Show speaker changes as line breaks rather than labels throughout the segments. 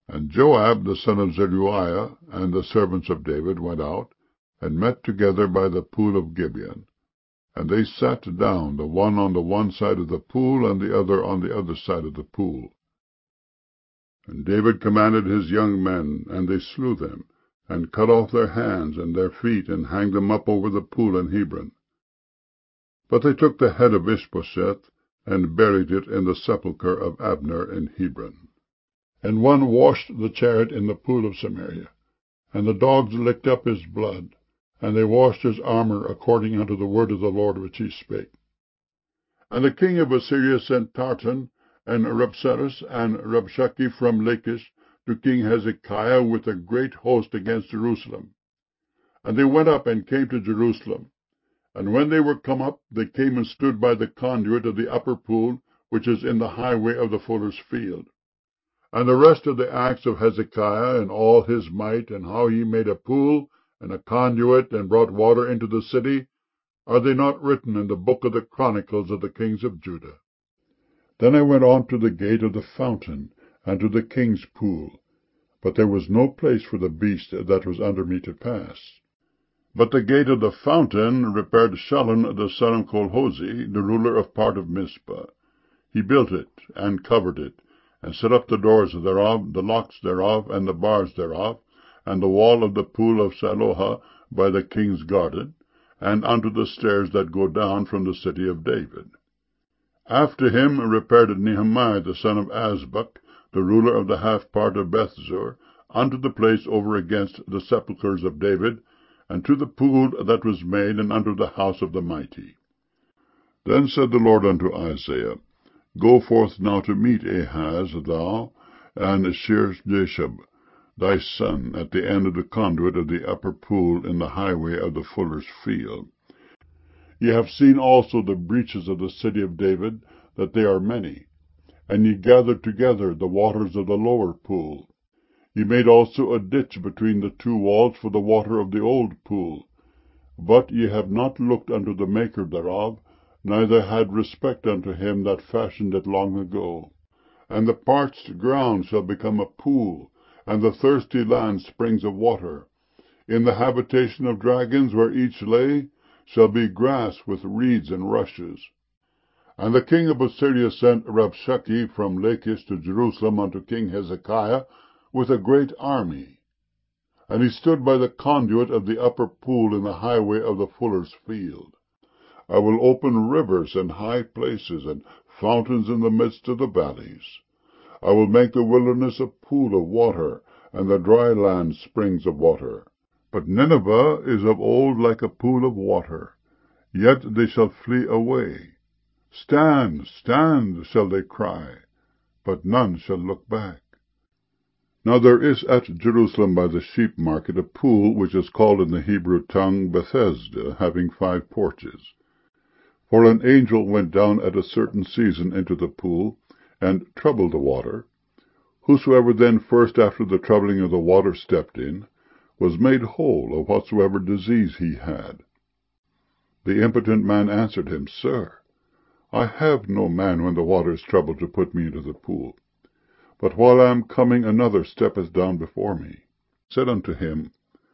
And Joab the son of Zeruiah and the servants of David went out, and met together by the pool of Gibeon. And they sat down, the one on the one side of the pool, and the other on the other side of the pool. And David commanded his young men, and they slew them, and cut off their hands and their feet, and hanged them up over the pool in Hebron. But they took the head of Ishbosheth, and buried it in the sepulchre of Abner in Hebron. And one washed the chariot in the pool of Samaria, and the dogs licked up his blood, and they washed his armor according unto the word of the Lord which he spake. And the king of Assyria sent Tartan, and Rabsaris, and Rabshakeh from Lachish, to King Hezekiah with a great host against Jerusalem. And they went up and came to Jerusalem. And when they were come up, they came and stood by the conduit of the upper pool, which is in the highway of the fuller's field. And the rest of the acts of Hezekiah, and all his might, and how he made a pool and a conduit, and brought water into the city, are they not written in the book of the chronicles of the kings of Judah? Then I went on to the gate of the fountain, and to the king's pool, but there was no place for the beast that was under me to pass. But the gate of the fountain repaired Shallun the son of Colhozeh, the ruler of part of Mizpah. He built it, and covered it, and set up the doors thereof, the locks thereof, and the bars thereof, and the wall of the pool of Siloah by the king's garden, and unto the stairs that go down from the city of David. After him repaired Nehemiah the son of Azbuk, the ruler of the half part of Bethzur, unto the place over against the sepulchres of David, and to the pool that was made, and unto the house of the mighty. Then said the Lord unto Isaiah, Go forth now to meet Ahaz, thou, and Shear-jashub, thy son, at the end of the conduit of the upper pool in the highway of the fuller's field. Ye have seen also the breaches of the city of David, that they are many, and ye gathered together the waters of the lower pool. Ye made also a ditch between the two walls for the water of the old pool. But ye have not looked unto the maker thereof, neither had respect unto him that fashioned it long ago. And the parched ground shall become a pool, and the thirsty land springs of water. In the habitation of dragons, where each lay, shall be grass with reeds and rushes. And the king of Assyria sent Rabshakeh from Lachish to Jerusalem unto King Hezekiah with a great army. And he stood by the conduit of the upper pool in the highway of the fuller's field. I will open rivers in high places, and fountains in the midst of the valleys. I will make the wilderness a pool of water, and the dry land springs of water. But Nineveh is of old like a pool of water, yet they shall flee away. Stand, stand, shall they cry, but none shall look back. Now there is at Jerusalem by the sheep market a pool, which is called in the Hebrew tongue Bethesda, having 5 porches. For an angel went down at a certain season into the pool, and troubled the water. Whosoever then first after the troubling of the water stepped in, was made whole of whatsoever disease he had. The impotent man answered him, Sir, I have no man when the water is troubled to put me into the pool. But while I am coming, another steppeth down before me. Said unto him,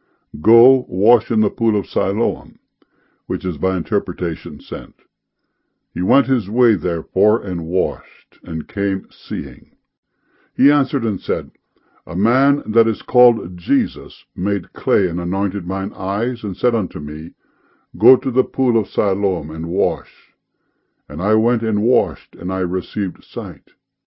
Go, wash in the pool of Siloam, which is by interpretation sent. He went his way therefore, and washed, and came seeing. He answered and said, A man that is called Jesus made clay and anointed mine eyes, and said unto me, Go to the pool of Siloam, and wash. And I went and washed, and I received sight.